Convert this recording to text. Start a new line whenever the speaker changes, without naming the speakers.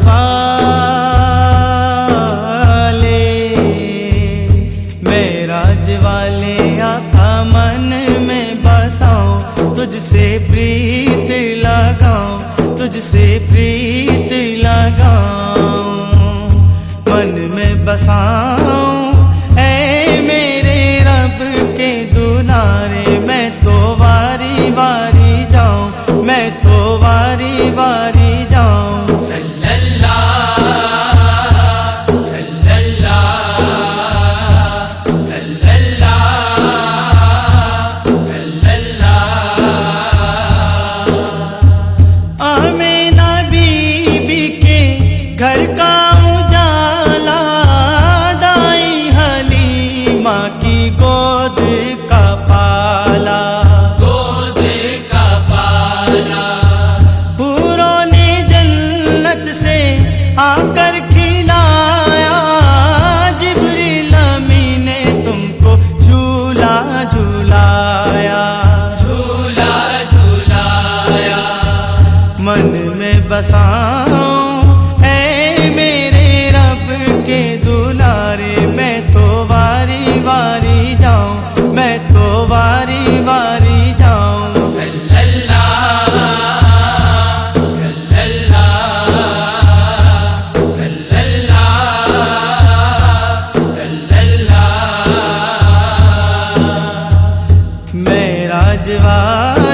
معراج والے آقا من میں بساؤں، تجھ سے پریت لگاؤں، تجھ سے پریت لگاؤں، من میں بساؤں اے میرے رب کے دلارے، میں تو واری واری جاؤں، میں تو واری واری جاؤں۔
صلی اللہ صلی اللہ صلی اللہ صلی اللہ۔
آمینہ بی بی کے گھر کا اجالا، دائی حلیمہ کی گود کا پالا،
گود کا پالا،
حوروں نے جنت سے آ کر کھلایا، جبریل امین نے تم کو جھولا جھولایا،
جھولا جھولایا۔
من میں بساؤں اے میرے رب کے دلارے، میں تو واری واری جاؤں، میں تو واری واری جاؤں۔
صلی اللہ صلی اللہ صلی اللہ صلی اللہ۔
معراج والے